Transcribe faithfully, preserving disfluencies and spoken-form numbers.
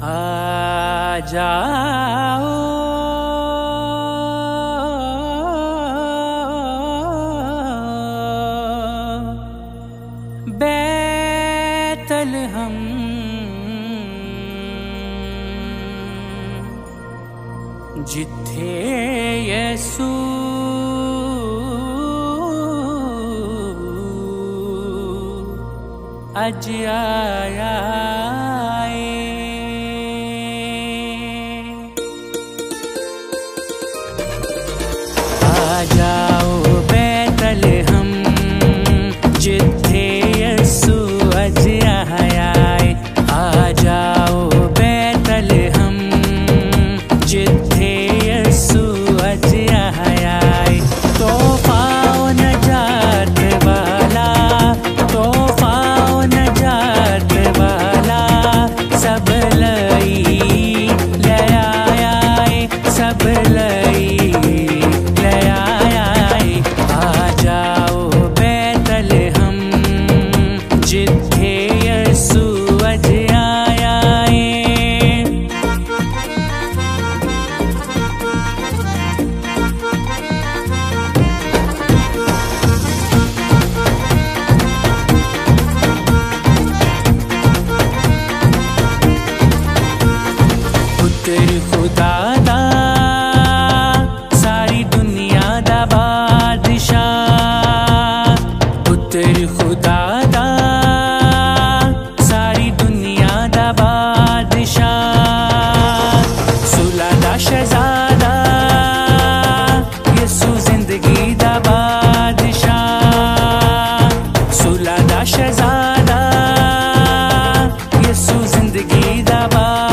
आ जाओ बैतलहम जिथे यसू अज आया आ जाओ बैतलहम जिथे यसू अज आया आ जाओ बैतलहम जिथे यसू अज आया तोहफा नजात वाला तोहफा नजात वाला सब लई ले आया सब लई जिथे यसू अज आया पुत्र खुदा दा सारी दुनिया दा बादशाह पुत्र खुदा दा शहजादा यसू जिंदगी दा बादशाह सुला दा शहजादा यसू जिंदगी दा बादशाह